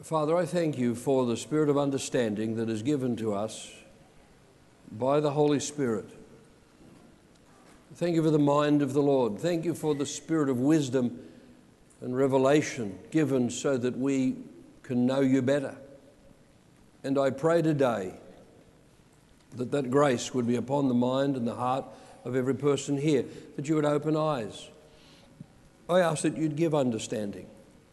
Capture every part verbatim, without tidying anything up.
Father, I thank you for the spirit of understanding that is given to us by the Holy Spirit. Thank you for the mind of the Lord. Thank you for the spirit of wisdom and revelation given so that we can know you better. And I pray today that that grace would be upon the mind and the heart of every person here, that you would open eyes. I ask that you'd give understanding.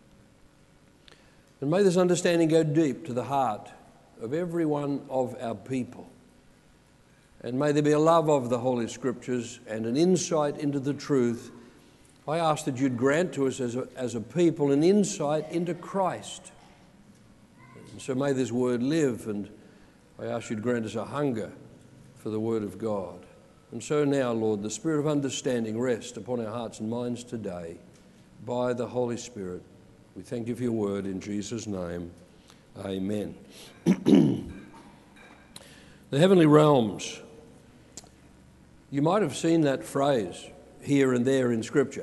And may this understanding go deep to the heart of every one of our people. And may there be a love of the Holy Scriptures and an insight into the truth. I ask that you'd grant to us as a, as a people an insight into Christ. And so may this word live, and I ask you'd grant us a hunger for the word of God. And so now, Lord, the spirit of understanding rest upon our hearts and minds today by the Holy Spirit. We thank you for your word in Jesus' name. Amen. The heavenly realms. You might have seen that phrase here and there in Scripture.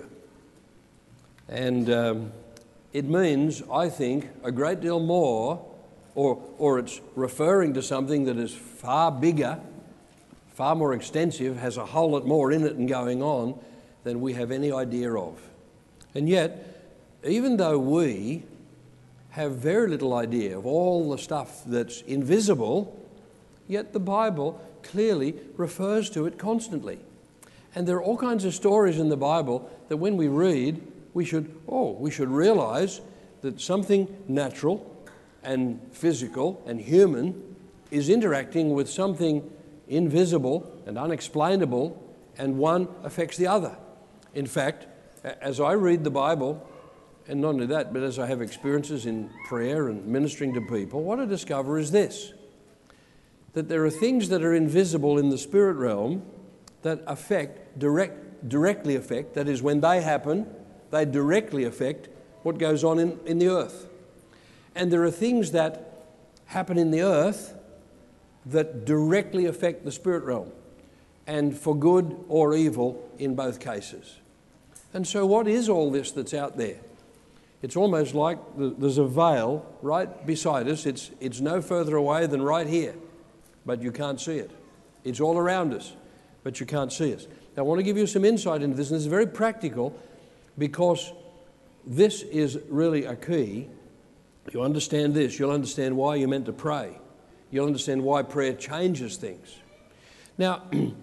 And um, it means, I think, a great deal more, or, or it's referring to something that is far bigger, far more extensive, has a whole lot more in it and going on than we have any idea of. And yet, even though we have very little idea of all the stuff that's invisible, yet the Bible clearly refers to it constantly. And there are all kinds of stories in the Bible that when we read, we should, oh, we should realize that something natural and physical and human is interacting with something invisible and unexplainable, and one affects the other. In fact, as I read the Bible, and not only that, but as I have experiences in prayer and ministering to people, what I discover is this, that there are things that are invisible in the spirit realm that affect, direct, directly affect, that is, when they happen, they directly affect what goes on in, in the earth. And there are things that happen in the earth that directly affect the spirit realm, and for good or evil in both cases. And so what is all this that's out there? It's almost like there's a veil right beside us. It's, it's no further away than right here, but you can't see it. It's all around us, but you can't see us. Now, I want to give you some insight into this, and this is very practical because this is really a key. You understand this, you'll understand why you're meant to pray. You'll understand why prayer changes things. Now,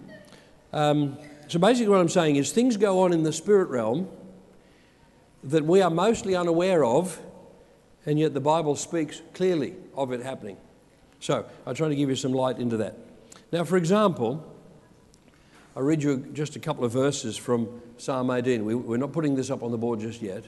um, so basically what I'm saying is things go on in the spirit realm that we are mostly unaware of, and yet the Bible speaks clearly of it happening. So I'll try to give you some light into that. Now, for example, I'll read you just a couple of verses from Psalm eighteen. We, we're not putting this up on the board just yet.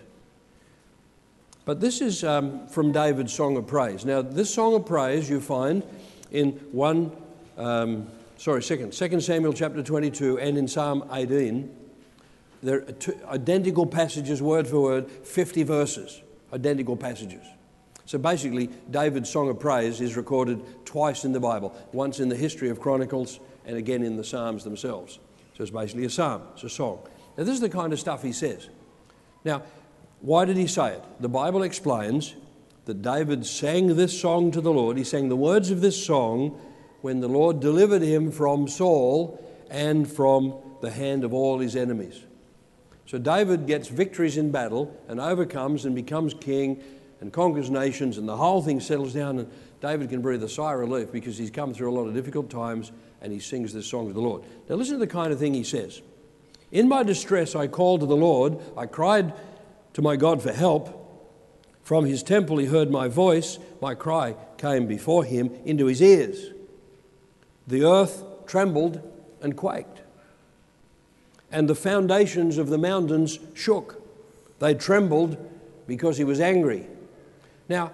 But this is um, from David's Song of Praise. Now, this Song of Praise you find in one, um, sorry, second, Second Samuel chapter twenty-two and in Psalm eighteen. They're two identical passages, word for word, fifty verses, identical passages. So basically, David's Song of Praise is recorded twice in the Bible, once in the history of Chronicles and again in the Psalms themselves. So it's basically a psalm, it's a song. Now this is the kind of stuff he says. Now, why did he say it? The Bible explains that David sang this song to the Lord. He sang the words of this song when the Lord delivered him from Saul and from the hand of all his enemies. So David gets victories in battle and overcomes and becomes king and conquers nations, and the whole thing settles down, and David can breathe a sigh of relief because he's come through a lot of difficult times, and he sings this song to the Lord. Now listen to the kind of thing he says. In my distress I called to the Lord. I cried to my God for help. From his temple he heard my voice. My cry came before him into his ears. The earth trembled and quaked, and the foundations of the mountains shook. They trembled because he was angry. Now,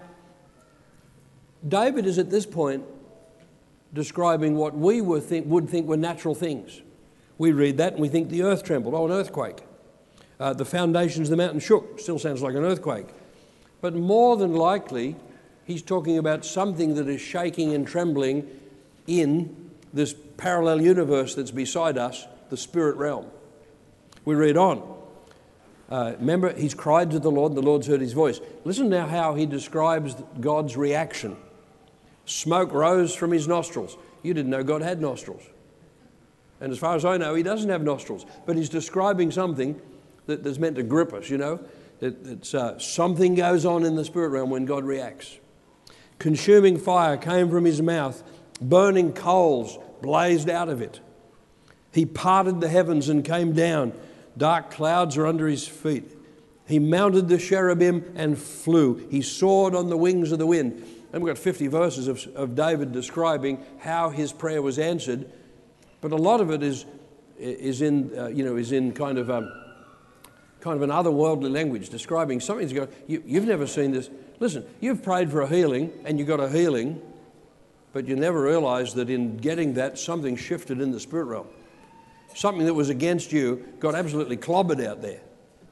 David is at this point describing what we would think, would think were natural things. We read that and we think the earth trembled. Oh, an earthquake. Uh, the foundations of the mountain shook. Still sounds like an earthquake. But more than likely, he's talking about something that is shaking and trembling in this parallel universe that's beside us, the spirit realm. We read on. Uh, remember, he's cried to the Lord, and the Lord's heard his voice. Listen now how he describes God's reaction. Smoke rose from his nostrils. You didn't know God had nostrils. And as far as I know, he doesn't have nostrils. But he's describing something that, that's meant to grip us, you know. It, it's, uh, something goes on in the spirit realm when God reacts. Consuming fire came from his mouth. Burning coals blazed out of it. He parted the heavens and came down. Dark clouds are under his feet. He mounted the cherubim and flew. He soared on the wings of the wind. And we've got fifty verses of, of David describing how his prayer was answered. But a lot of it is, is in, uh, you know, is in kind of, um, kind of an otherworldly language, describing something. You go, you, you've never seen this. Listen, you've prayed for a healing and you got a healing, but you never realized that in getting that, something shifted in the spirit realm. Something that was against you got absolutely clobbered out there.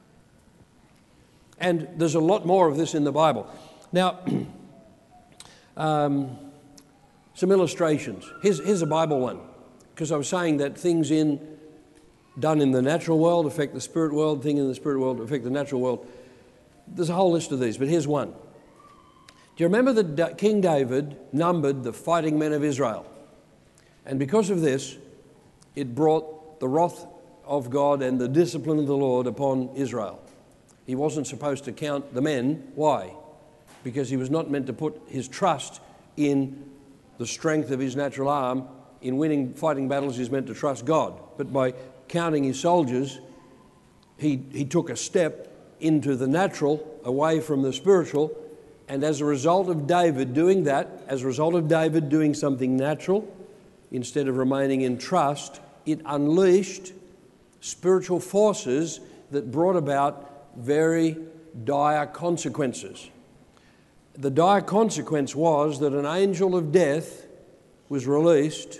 And there's a lot more of this in the Bible. Now, um, some illustrations. Here's, here's a Bible one, because I was saying that things in done in the natural world affect the spirit world, things in the spirit world affect the natural world. There's a whole list of these, but here's one. Do you remember that King David numbered the fighting men of Israel? And because of this, it brought the wrath of God and the discipline of the Lord upon Israel. He wasn't supposed to count the men. Why? Because he was not meant to put his trust in the strength of his natural arm. In winning fighting battles, he's meant to trust God. But by counting his soldiers, he, he took a step into the natural, away from the spiritual. And as a result of David doing that, as a result of David doing something natural, instead of remaining in trust, it unleashed spiritual forces that brought about very dire consequences. The dire consequence was that an angel of death was released.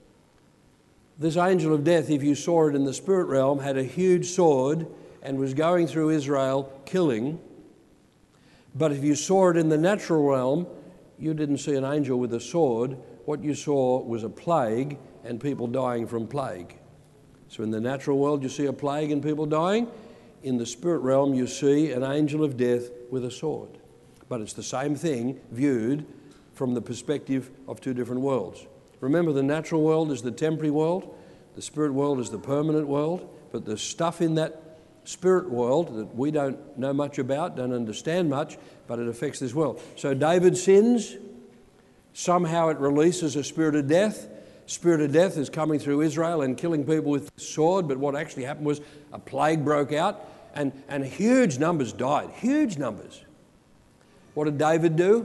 This angel of death, if you saw it in the spirit realm, had a huge sword and was going through Israel killing. But if you saw it in the natural realm, you didn't see an angel with a sword. What you saw was a plague and people dying from plague. So in the natural world, you see a plague and people dying. In the spirit realm, you see an angel of death with a sword. But it's the same thing viewed from the perspective of two different worlds. Remember, the natural world is the temporary world. The spirit world is the permanent world. But there's stuff in that spirit world that we don't know much about, don't understand much, but it affects this world. So David sins. Somehow it releases a spirit of death. Spirit of death is coming through Israel and killing people with the sword, but what actually happened was a plague broke out and, and huge numbers died, huge numbers. What did David do?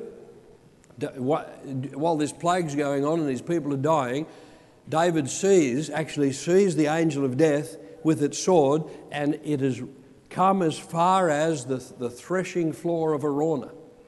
While this plague's going on and these people are dying, David sees, actually sees the angel of death with its sword, and it has come as far as the, the threshing floor of Araunah.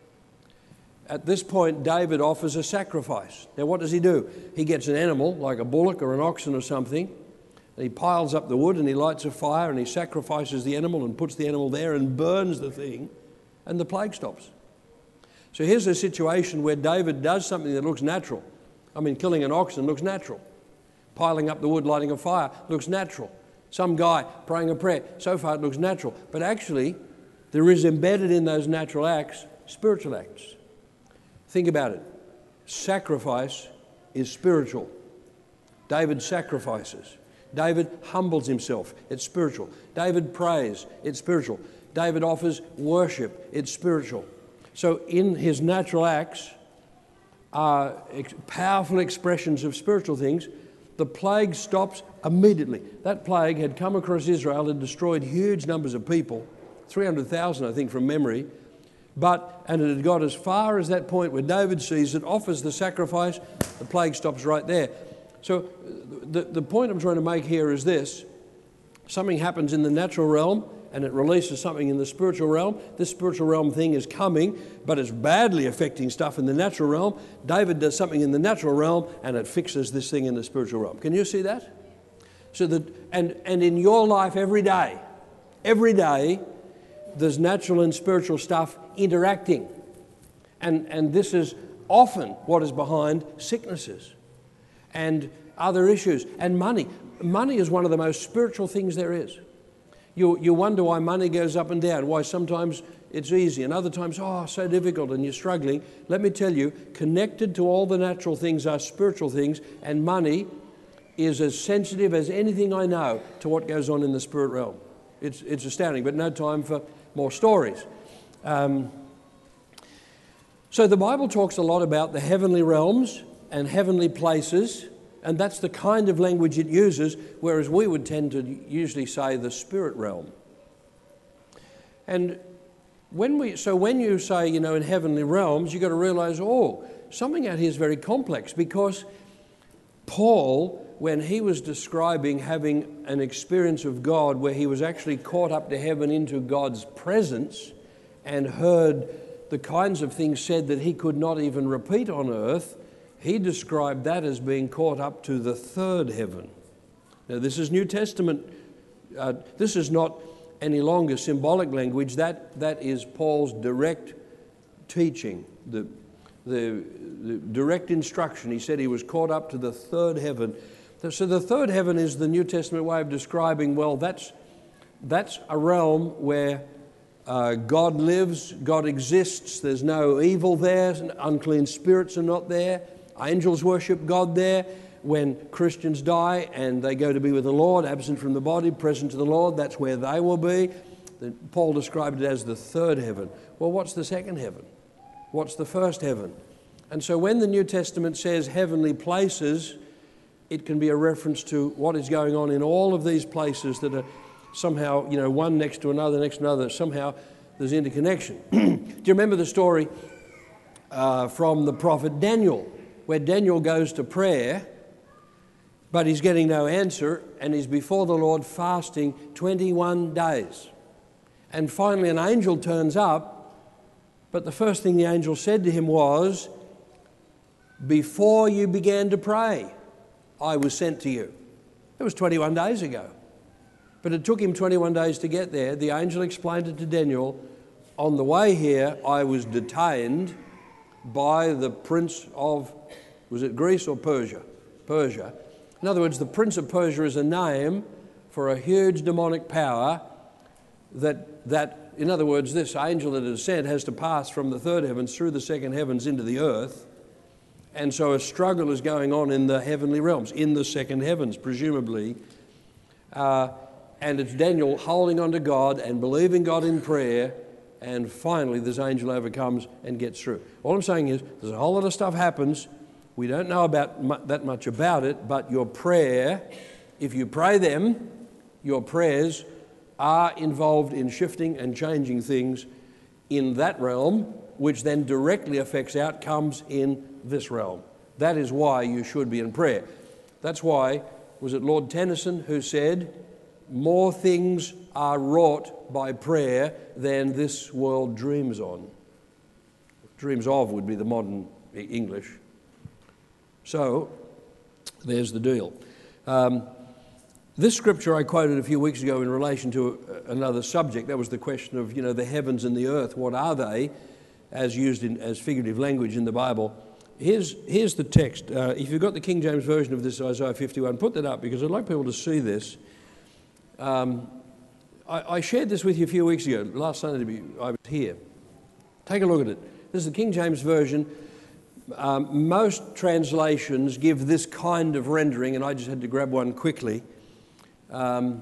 At this point, David offers a sacrifice. Now, what does he do? He gets an animal, like a bullock or an oxen or something, and he piles up the wood and he lights a fire and he sacrifices the animal and puts the animal there and burns the thing, and the plague stops. So here's a situation where David does something that looks natural. I mean, killing an oxen looks natural. Piling up the wood, lighting a fire looks natural. Some guy praying a prayer, so far it looks natural. But actually, there is embedded in those natural acts spiritual acts. Think about it. Sacrifice is spiritual. David sacrifices. David humbles himself. It's spiritual. David prays. It's spiritual. David offers worship. It's spiritual. So in his natural acts are ex- powerful expressions of spiritual things. The plague stops immediately. That plague had come across Israel and destroyed huge numbers of people, three hundred thousand, I think, from memory. But, and it had got as far as that point where David sees it, offers the sacrifice, the plague stops right there. So the, the point I'm trying to make here is this. Something happens in the natural realm and it releases something in the spiritual realm. This spiritual realm thing is coming, but it's badly affecting stuff in the natural realm. David does something in the natural realm and it fixes this thing in the spiritual realm. Can you see that? So that, and, and in your life every day, every day, there's natural and spiritual stuff interacting. And, and this is often what is behind sicknesses and other issues. And money. Money is one of the most spiritual things there is. You, you wonder why money goes up and down, why sometimes it's easy and other times, oh, so difficult and you're struggling. Let me tell you, connected to all the natural things are spiritual things, and money is as sensitive as anything I know to what goes on in the spirit realm. It's, it's astounding, but no time for more stories. Um, so the Bible talks a lot about the heavenly realms and heavenly places, and that's the kind of language it uses, whereas we would tend to usually say the spirit realm. And when we, so when you say, you know, in heavenly realms, you've got to realize, oh, something out here is very complex, because Paul, when he was describing having an experience of God where he was actually caught up to heaven into God's presence and heard the kinds of things said that he could not even repeat on earth, he described that as being caught up to the third heaven. Now, this is New Testament. Uh, this is not any longer symbolic language. That, that is Paul's direct teaching, the, the, the direct instruction. He said he was caught up to the third heaven. So the third heaven is the New Testament way of describing, well, that's, that's a realm where uh, God lives, God exists, there's no evil there, unclean spirits are not there, angels worship God there. When Christians die and they go to be with the Lord, absent from the body, present to the Lord, that's where they will be. Paul described it as the third heaven. Well, what's the second heaven? What's the first heaven? And so when the New Testament says heavenly places, it can be a reference to what is going on in all of these places that are somehow, you know, one next to another, next to another. Somehow there's interconnection. Do you remember the story uh, from the prophet Daniel, where Daniel goes to prayer, but he's getting no answer, and he's before the Lord fasting twenty-one days. And finally an angel turns up, but the first thing the angel said to him was, before you began to pray, I was sent to you. It was twenty-one days ago. But it took him twenty-one days to get there. The angel explained it to Daniel. On the way here, I was detained by the prince of, was it Greece or Persia? Persia. In other words, the prince of Persia is a name for a huge demonic power that, that, in other words, this angel that is sent has to pass from the third heavens through the second heavens into the earth. And so a struggle is going on in the heavenly realms, in the second heavens, presumably. Uh, and it's Daniel holding on to God and believing God in prayer, and finally this angel overcomes and gets through. All I'm saying is there's a whole lot of stuff happens. We don't know about mu- that much about it, but your prayer, if you pray them, your prayers are involved in shifting and changing things in that realm, which then directly affects outcomes in this realm. That is why you should be in prayer. That's why, was it Lord Tennyson who said, more things are wrought by prayer than this world dreams on. Dreams of would be the modern English. So, there's the deal. Um, this scripture I quoted a few weeks ago in relation to another subject. That was the question of, you know, the heavens and the earth. What are they, as used in as figurative language in the Bible? Here's, here's the text. Uh, if you've got the King James Version of this, Isaiah fifty-one, put that up, because I'd like people to see this. Um, I, I shared this with you a few weeks ago. Last Sunday I was here. Take a look at it. This is the King James Version. Um, most translations give this kind of rendering, and I just had to grab one quickly. Um,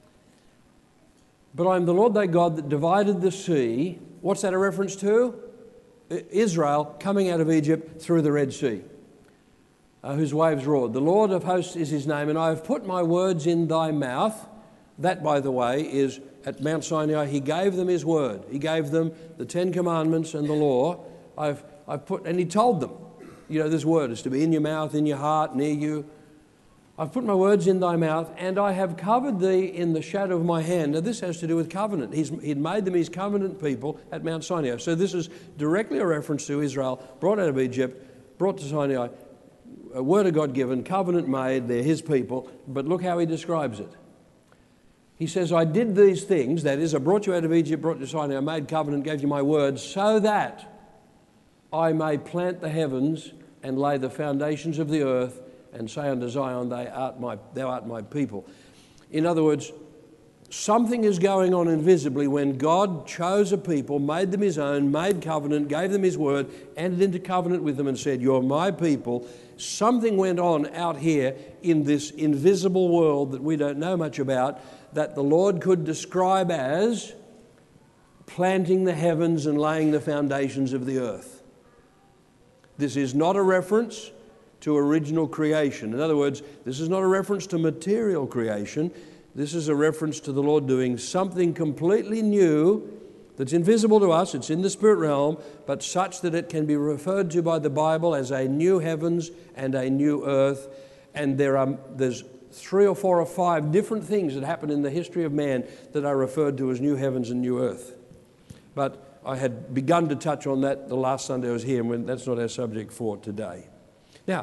but I am the Lord thy God that divided the sea. What's that a reference to? Israel coming out of Egypt through the Red Sea, uh, whose waves roared. The Lord of hosts is his name, and I have put my words in thy mouth. That, by the way, is at Mount Sinai. He gave them his word. He gave them the Ten Commandments and the law. I've I've put, and he told them, you know, this word is to be in your mouth, in your heart, near you. I've put my words in thy mouth, and I have covered thee in the shadow of my hand. Now, this has to do with covenant. He's, he'd made them his covenant people at Mount Sinai. So this is directly a reference to Israel, brought out of Egypt, brought to Sinai, a word of God given, covenant made, they're his people. But look how he describes it. He says, I did these things, that is, I brought you out of Egypt, brought you to Sinai, I made covenant, gave you my word, so that I may plant the heavens and lay the foundations of the earth and say unto Zion, thou art my, thou art my people. In other words, something is going on invisibly when God chose a people, made them his own, made covenant, gave them his word, entered into covenant with them and said, you're my people. Something went on out here in this invisible world that we don't know much about, that the Lord could describe as planting the heavens and laying the foundations of the earth. This is not a reference to original creation. In other words, this is not a reference to material creation. This is a reference to the Lord doing something completely new that's invisible to us. It's in the spirit realm, but such that it can be referred to by the Bible as a new heavens and a new earth. And there are there's three or four or five different things that happen in the history of man that are referred to as new heavens and new earth. But I had begun to touch on that the last Sunday I was here, and that's not our subject for today. Now,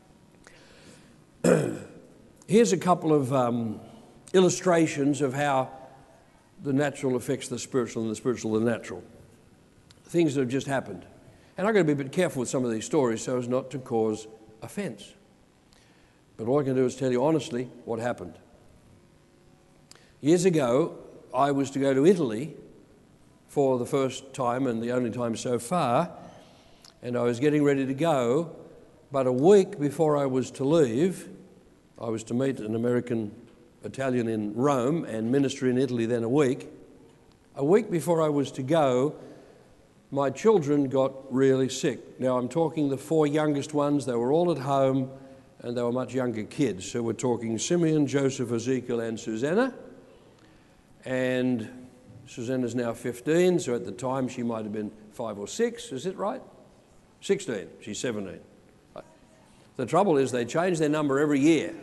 here's a couple of um, illustrations of how the natural affects the spiritual and the spiritual the natural. Things that have just happened. And I've got to be a bit careful with some of these stories so as not to cause offence. But all I can do is tell you honestly what happened. Years ago, I was to go to Italy for the first time and the only time so far, and I was getting ready to go, but a week before I was to leave, I was to meet an American Italian in Rome and minister in Italy then a week. A week before I was to go, my children got really sick. Now I'm talking the four youngest ones, they were all at home and they were much younger kids. So we're talking Simeon, Joseph, Ezekiel and Susanna. And Susanna's now fifteen, so at the time she might have been five or six, is it right? sixteen, she's seventeen. The trouble is they change their number every year.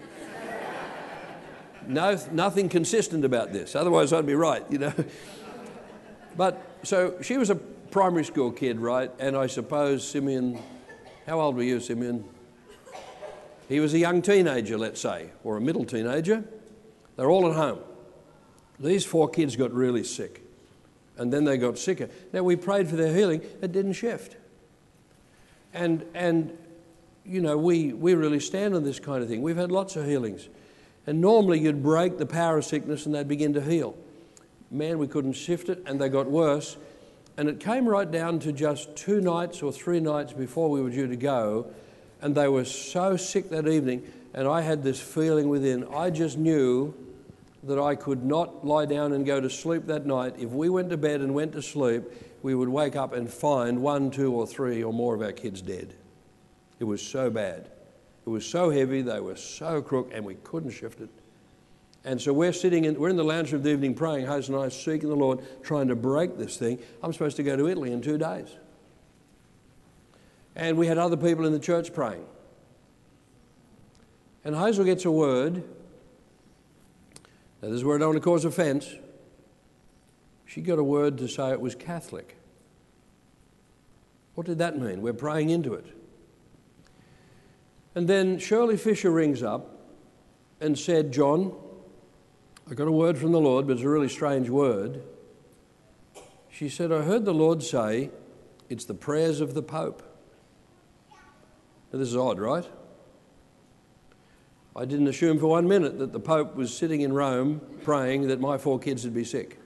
No, nothing consistent about this, otherwise I'd be right, you know. But, so she was a primary school kid, right? And I suppose Simeon, how old were you, Simeon? He was a young teenager, let's say, or a middle teenager. They're all at home. These four kids got really sick, and then they got sicker. Now, we prayed for their healing. It didn't shift. And, and you know, we, we really stand on this kind of thing. We've had lots of healings. And normally you'd break the power of sickness and they'd begin to heal. Man, we couldn't shift it, and they got worse. And it came right down to just two nights or three nights before we were due to go, and they were so sick that evening, and I had this feeling within. I just knew that I could not lie down and go to sleep that night. If we went to bed and went to sleep, we would wake up and find one, two, or three or more of our kids dead. It was so bad. It was so heavy, they were so crook, and we couldn't shift it. And so we're sitting in, we're in the lounge room of the evening praying, Hose and I, seeking the Lord, trying to break this thing. I'm supposed to go to Italy in two days. And we had other people in the church praying. And Hazel gets a word. Now, this is where I don't want to cause offence. She got a word to say it was Catholic. What did that mean? We're praying into it. And then Shirley Fisher rings up and said, John, I got a word from the Lord, but it's a really strange word. She said, I heard the Lord say, it's the prayers of the Pope. Now, this is odd, right? I didn't assume for one minute that the Pope was sitting in Rome praying that my four kids would be sick.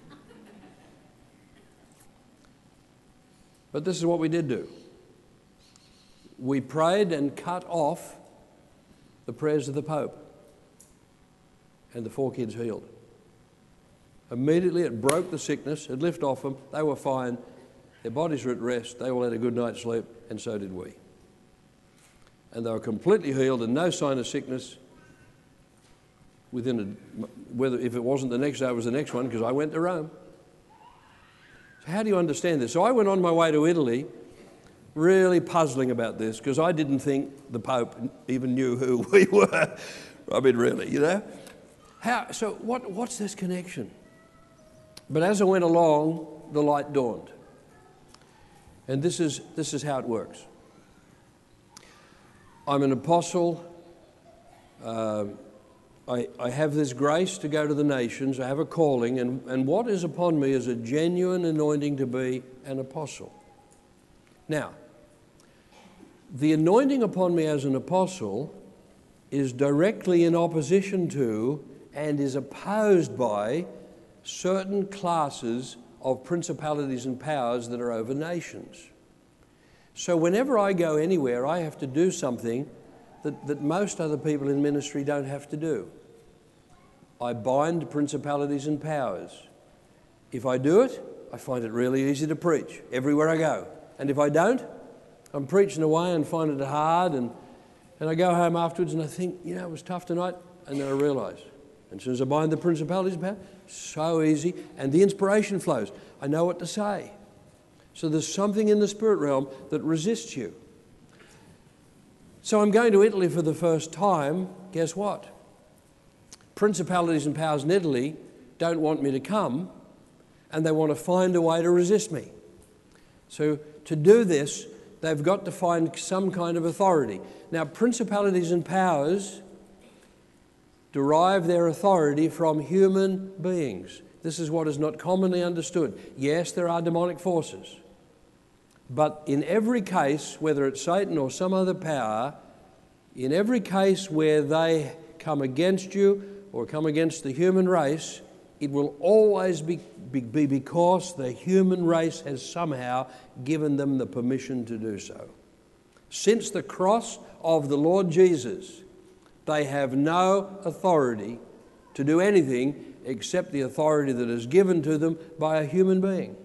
But this is what we did do. We prayed and cut off the prayers of the Pope, and the four kids healed. Immediately it broke the sickness, it lifted off them, they were fine, their bodies were at rest, they all had a good night's sleep, and so did we. And they were completely healed and no sign of sickness within a, whether if it wasn't the next day, it was the next one, because I went to Rome. So how do you understand this? So I went on my way to Italy, really puzzling about this, because I didn't think the Pope even knew who we were. I mean, really, you know? How, so what, what's this connection? But as I went along, the light dawned. And this is, this is how it works. I'm an apostle. Uh, I, I have this grace to go to the nations. I have a calling. And, and what is upon me is a genuine anointing to be an apostle. Now, the anointing upon me as an apostle is directly in opposition to and is opposed by certain classes of principalities and powers that are over nations. So whenever I go anywhere, I have to do something that, that most other people in ministry don't have to do. I bind principalities and powers. If I do it, I find it really easy to preach everywhere I go. And if I don't, I'm preaching away and finding it hard, and, and I go home afterwards and I think, you know, it was tough tonight, and then I realise. And as soon as I bind the principalities and powers, so easy, and the inspiration flows. I know what to say. So there's something in the spirit realm that resists you. So I'm going to Italy for the first time. Guess what? Principalities and powers in Italy don't want me to come, and they want to find a way to resist me. So to do this, they've got to find some kind of authority. Now, principalities and powers derive their authority from human beings. This is what is not commonly understood. Yes, there are demonic forces. But in every case, whether it's Satan or some other power, in every case where they come against you or come against the human race, it will always be, be, be because the human race has somehow given them the permission to do so. Since the cross of the Lord Jesus, they have no authority to do anything except the authority that is given to them by a human being.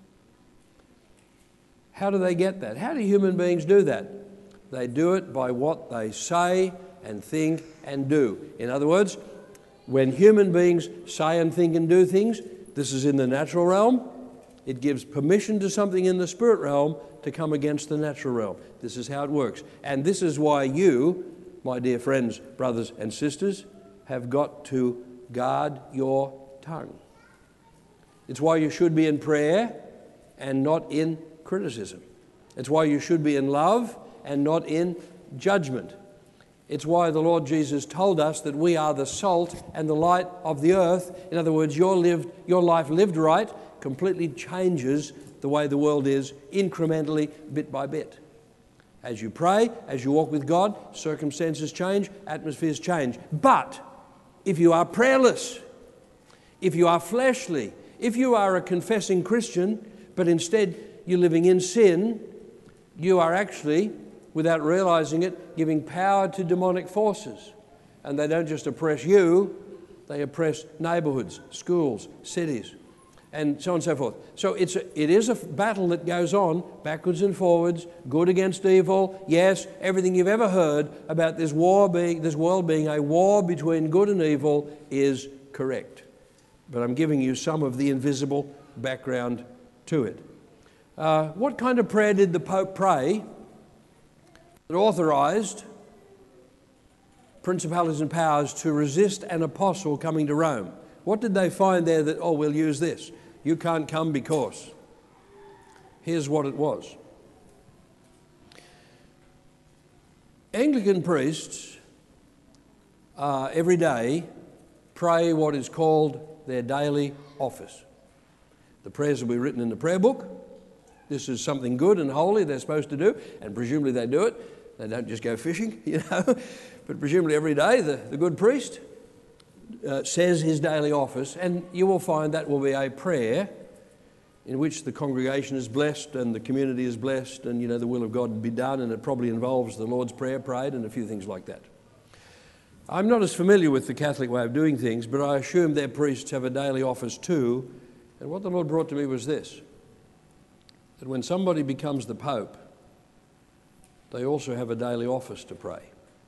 How do they get that? How do human beings do that? They do it by what they say and think and do. In other words, when human beings say and think and do things, this is in the natural realm. It gives permission to something in the spirit realm to come against the natural realm. This is how it works. And this is why you, my dear friends, brothers and sisters, have got to guard your tongue. It's why you should be in prayer and not in criticism. It's why you should be in love and not in judgment. It's why the Lord Jesus told us that we are the salt and the light of the earth. In other words, your, lived, your life lived right completely changes the way the world is, incrementally, bit by bit. As you pray, as you walk with God, circumstances change, atmospheres change. But if you are prayerless, if you are fleshly, if you are a confessing Christian, but instead you're living in sin, you are actually, without realizing it, giving power to demonic forces. And they don't just oppress you, they oppress neighborhoods, schools, cities, and so on and so forth. So it's a, it is a battle that goes on backwards and forwards, good against evil. Yes, everything you've ever heard about this war being, this world being a war between good and evil is correct. But I'm giving you some of the invisible background to it. Uh, what kind of prayer did the Pope pray that authorized principalities and powers to resist an apostle coming to Rome? What did they find there that, oh, we'll use this? You can't come because. Here's what it was. Anglican priests uh, every day pray what is called their daily office. The prayers will be written in the prayer book. This is something good and holy they're supposed to do, and presumably they do it. They don't just go fishing, you know. But presumably every day the, the good priest uh, says his daily office, and you will find that will be a prayer in which the congregation is blessed and the community is blessed, and, you know, the will of God be done, and it probably involves the Lord's Prayer prayed and a few things like that. I'm not as familiar with the Catholic way of doing things, but I assume their priests have a daily office too. And what the Lord brought to me was this, that when somebody becomes the Pope, they also have a daily office to pray.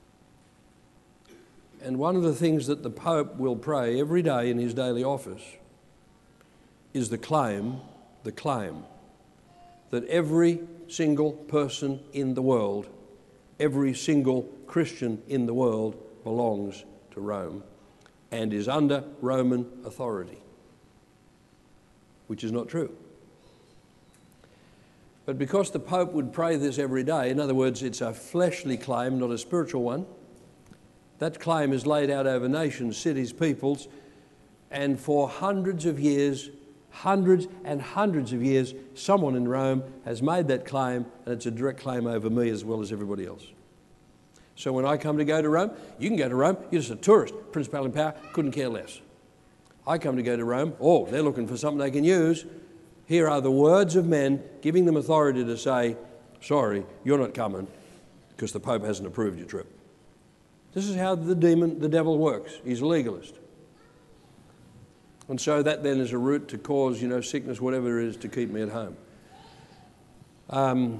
And one of the things that the Pope will pray every day in his daily office is the claim, the claim that every single person in the world, every single Christian in the world belongs to Rome and is under Roman authority, which is not true. But because the Pope would pray this every day, in other words, it's a fleshly claim, not a spiritual one, that claim is laid out over nations, cities, peoples, and for hundreds of years, hundreds and hundreds of years, someone in Rome has made that claim, and it's a direct claim over me as well as everybody else. So when I come to go to Rome, you can go to Rome, you're just a tourist. Principality and power, couldn't care less. I come to go to Rome, oh, they're looking for something they can use. Here are the words of men giving them authority to say, sorry, you're not coming because the Pope hasn't approved your trip. This is how the demon, the devil works. He's a legalist. And so that then is a route to cause, you know, sickness, whatever it is, to keep me at home. Um,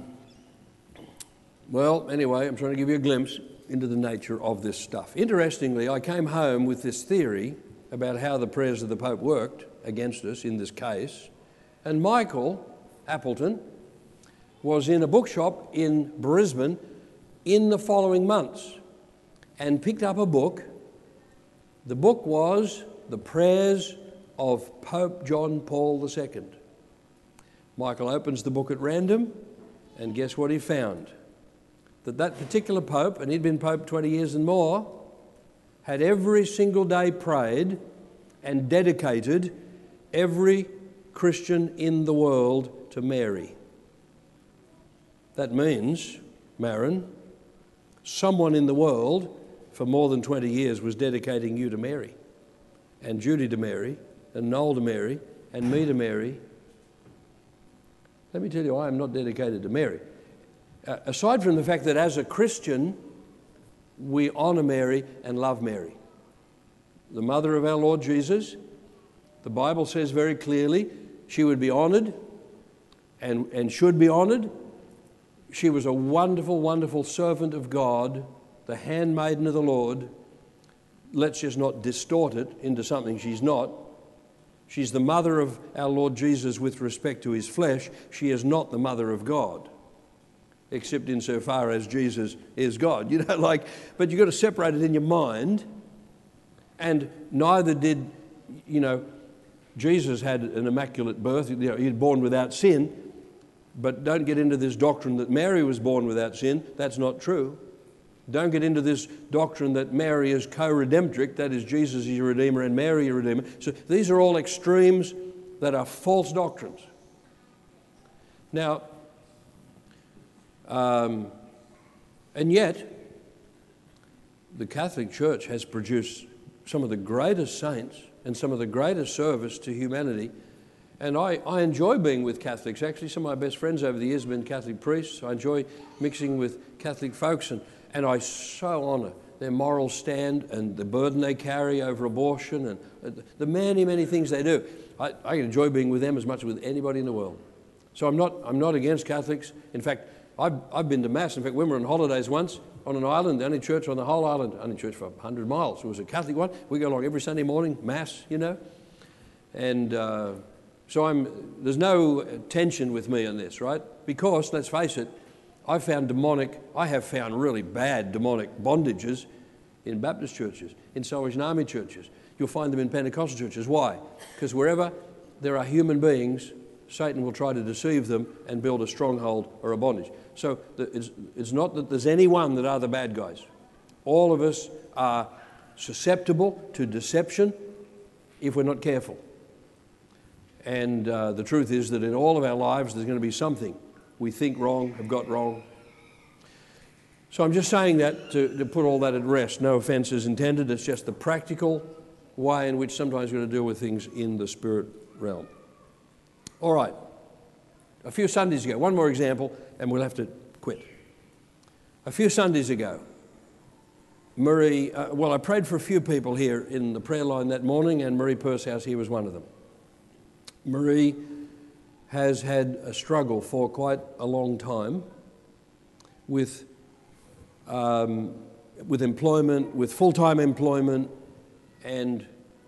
well, anyway, I'm trying to give you a glimpse into the nature of this stuff. Interestingly, I came home with this theory about how the prayers of the Pope worked against us in this case. And Michael Appleton was in a bookshop in Brisbane in the following months and picked up a book. The book was The Prayers of Pope John Paul the Second. Michael opens the book at random, and guess what he found? That that particular Pope, and he'd been Pope twenty years and more, had every single day prayed and dedicated every Christian in the world to Mary. That means, Marin, someone in the world for more than twenty years was dedicating you to Mary, and Judy to Mary, and Noel to Mary, and me to Mary. Let me tell you, I am not dedicated to Mary. Uh, aside from the fact that as a Christian, we honour Mary and love Mary. The mother of our Lord Jesus, the Bible says very clearly, she would be honoured and, and should be honoured. She was a wonderful, wonderful servant of God, the handmaiden of the Lord. Let's just not distort it into something she's not. She's the mother of our Lord Jesus with respect to his flesh. She is not the mother of God, except insofar as Jesus is God. You know, like, but you've got to separate it in your mind. And neither did, you know, Jesus had an immaculate birth. You know, he was born without sin. But don't get into this doctrine that Mary was born without sin. That's not true. Don't get into this doctrine that Mary is co-redemptric, that is, Jesus is your Redeemer and Mary your Redeemer. So these are all extremes that are false doctrines. Now, um, and yet, the Catholic Church has produced some of the greatest saints and some of the greatest service to humanity. And I, I enjoy being with Catholics. Actually, some of my best friends over the years have been Catholic priests. I enjoy mixing with Catholic folks, and, and I so honour their moral stand and the burden they carry over abortion and the many, many things they do. I, I enjoy being with them as much as with anybody in the world. So I'm not, I'm not against Catholics. In fact, I've, I've been to Mass. In fact, when we were on holidays once on an island, the only church on the whole island, only church for one hundred miles, it was a Catholic one. We go along every Sunday morning, Mass, you know. And uh, so I'm, there's no tension with me on this, right? Because, let's face it, I found demonic, I have found really bad demonic bondages in Baptist churches, in Salvation Army churches. You'll find them in Pentecostal churches. Why? Because wherever there are human beings, Satan will try to deceive them and build a stronghold or a bondage. So it's, it's not that there's any one that are the bad guys. All of us are susceptible to deception if we're not careful. And uh, the truth is that in all of our lives there's going to be something we think wrong, have got wrong. So I'm just saying that to, to put all that at rest. No offence is intended. It's just the practical way in which sometimes we're going to deal with things in the spirit realm. All right. A few Sundays ago, one more example, and we'll have to quit. A few Sundays ago, Marie, uh, well, I prayed for a few people here in the prayer line that morning, and Marie Purshouse here was one of them. Marie has had a struggle for quite a long time with, um, with employment, with full-time employment, and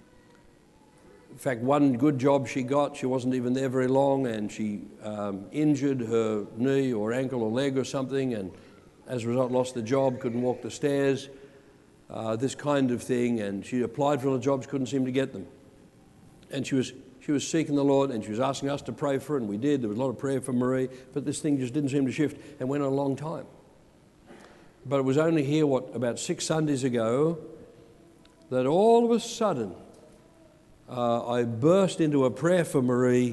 in fact, one good job she got, she wasn't even there very long, and she um, injured her knee or ankle or leg or something, and as a result lost the job, couldn't walk the stairs, uh, this kind of thing, and she applied for the jobs, couldn't seem to get them. And she was She was seeking the Lord, and she was asking us to pray for her, and we did. There was a lot of prayer for Marie, but this thing just didn't seem to shift and went on a long time. But it was only here, what, about six Sundays ago, that all of a sudden uh, I burst into a prayer for Marie,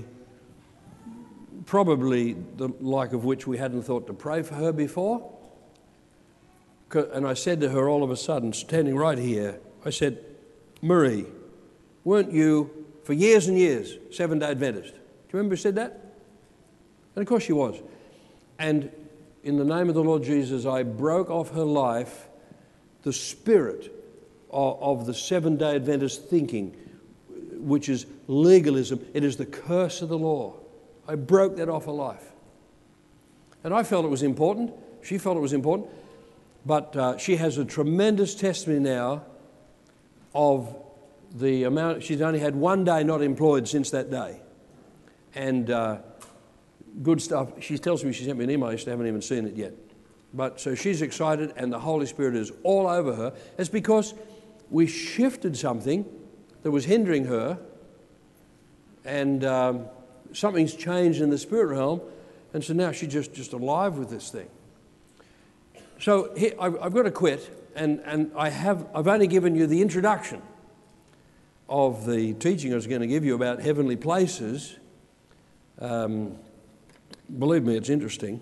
probably the like of which we hadn't thought to pray for her before. And I said to her all of a sudden, standing right here, I said, Marie, weren't you, for years and years, Seventh-day Adventist? Do you remember who said that? And of course she was. And in the name of the Lord Jesus, I broke off her life the spirit of, of the Seventh-day Adventist thinking, which is legalism. It is the curse of the law. I broke that off her life. And I felt it was important. She felt it was important. But uh, she has a tremendous testimony now of the amount. She's only had one day not employed since that day. And uh, good stuff. She tells me, she sent me an email, I just haven't even seen it yet. But so she's excited and the Holy Spirit is all over her. It's because we shifted something that was hindering her, and um, something's changed in the spirit realm, and so now she's just, just alive with this thing. So here, I've, I've got to quit, and, and I have, I've only given you the introduction of the teaching I was going to give you about heavenly places. Um, believe me, it's interesting.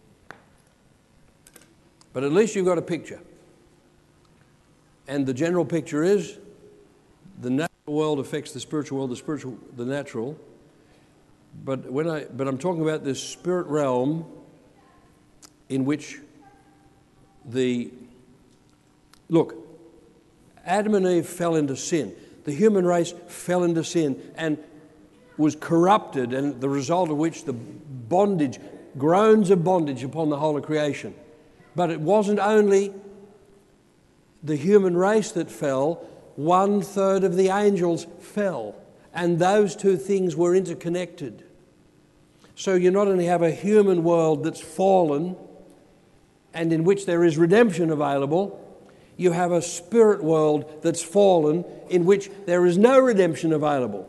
But at least you've got a picture. And the general picture is the natural world affects the spiritual world, the spiritual, the natural. But when I, but I'm talking about this spirit realm in which the, look, Adam and Eve fell into sin. The human race fell into sin and was corrupted, and the result of which the bondage, groans of bondage upon the whole of creation. But it wasn't only the human race that fell, one third of the angels fell, and those two things were interconnected. So you not only have a human world that's fallen and in which there is redemption available, you have a spirit world that's fallen in which there is no redemption available.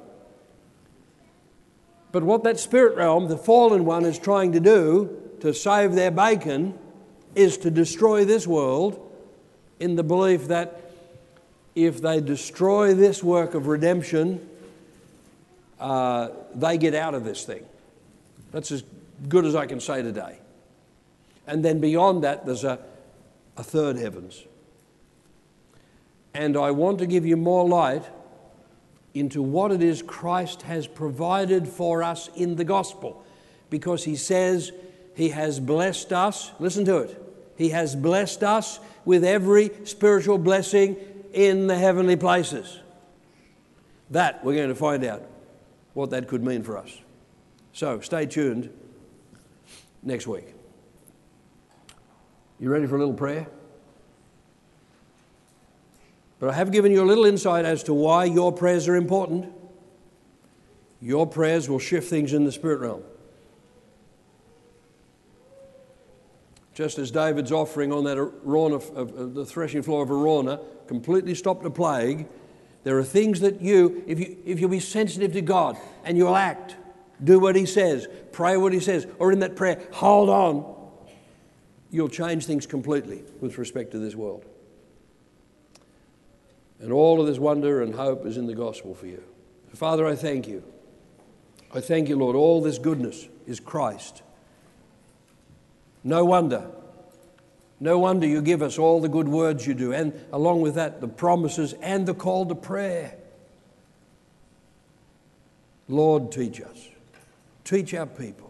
But what that spirit realm, the fallen one, is trying to do to save their bacon is to destroy this world, in the belief that if they destroy this work of redemption, uh, they get out of this thing. That's as good as I can say today. And then beyond that, there's a, a third heavens. And I want to give you more light into what it is Christ has provided for us in the gospel. Because he says he has blessed us, listen to it, he has blessed us with every spiritual blessing in the heavenly places. That we're going to find out what that could mean for us. So stay tuned next week. You ready for a little prayer? But I have given you a little insight as to why your prayers are important. Your prayers will shift things in the spirit realm. Just as David's offering on that Araunah, of the threshing floor of Araunah completely stopped a plague, there are things that you, if you, if you'll be sensitive to God and you'll act, do what he says, pray what he says, or in that prayer, hold on, you'll change things completely with respect to this world. And all of this wonder and hope is in the gospel for you. Father, I thank you. I thank you, Lord. All this goodness is Christ. No wonder. No wonder you give us all the good words you do, and along with that, the promises and the call to prayer. Lord, teach us. Teach our people.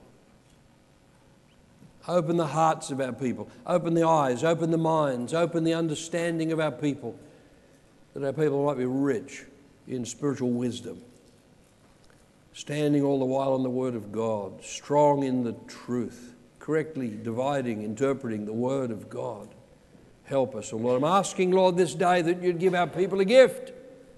Open the hearts of our people. Open the eyes, open the minds, open the understanding of our people, that our people might be rich in spiritual wisdom, standing all the while on the Word of God, strong in the truth, correctly dividing, interpreting the Word of God. Help us, oh Lord. I'm asking, Lord, this day that you'd give our people a gift.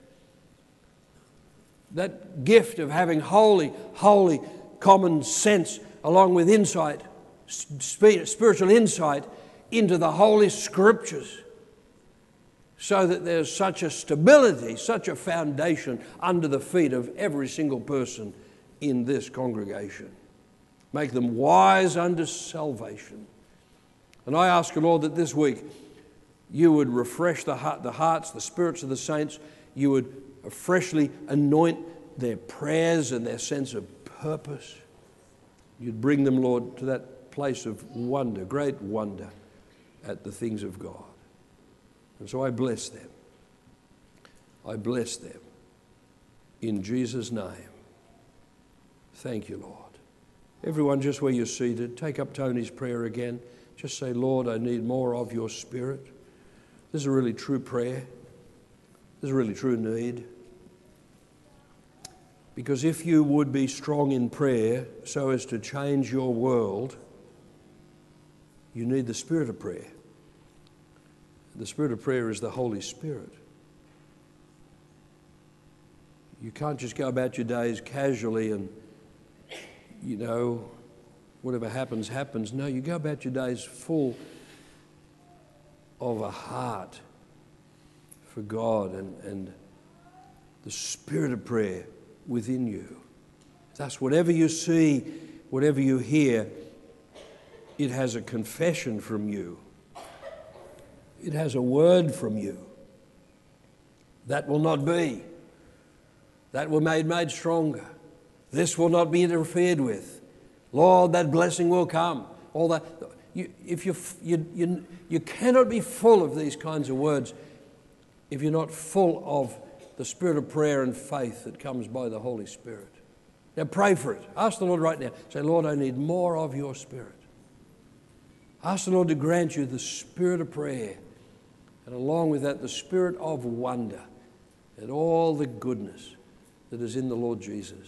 That gift of having holy, holy common sense along with insight, spiritual insight into the Holy Scriptures, so that there's such a stability, such a foundation under the feet of every single person in this congregation. Make them wise unto salvation. And I ask you, Lord, that this week you would refresh the, heart, the hearts, the spirits of the saints. You would freshly anoint their prayers and their sense of purpose. You'd bring them, Lord, to that place of wonder, great wonder at the things of God. And so I bless them. I bless them. In Jesus' name. Thank you, Lord. Everyone, just where you're seated, take up Tony's prayer again. Just say, Lord, I need more of your Spirit. This is a really true prayer. This is a really true need. Because if you would be strong in prayer so as to change your world, you need the spirit of prayer. The spirit of prayer is the Holy Spirit. You can't just go about your days casually and, you know, whatever happens, happens. No, you go about your days full of a heart for God and, and the spirit of prayer within you. Thus, whatever you see, whatever you hear, it has a confession from you. It has a word from you. That will not be. That will be made, made stronger. This will not be interfered with. Lord, that blessing will come. All that. You, if you, you, you, you cannot be full of these kinds of words if you're not full of the spirit of prayer and faith that comes by the Holy Spirit. Now pray for it. Ask the Lord right now. Say, Lord, I need more of your Spirit. Ask the Lord to grant you the spirit of prayer, and along with that, the spirit of wonder at all the goodness that is in the Lord Jesus.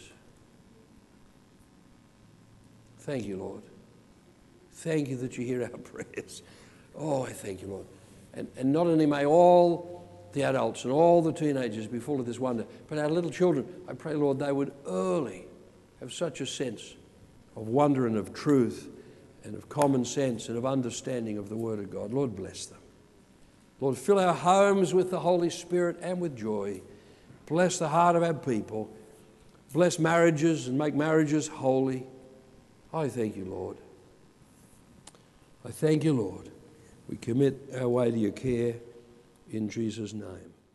Thank you, Lord. Thank you that you hear our prayers. Oh, I thank you, Lord. And, and not only may all the adults and all the teenagers be full of this wonder, but our little children, I pray, Lord, they would early have such a sense of wonder and of truth and of common sense and of understanding of the Word of God. Lord, bless them. Lord, fill our homes with the Holy Spirit and with joy. Bless the heart of our people. Bless marriages and make marriages holy. I thank you, Lord. I thank you, Lord. We commit our way to your care in Jesus' name.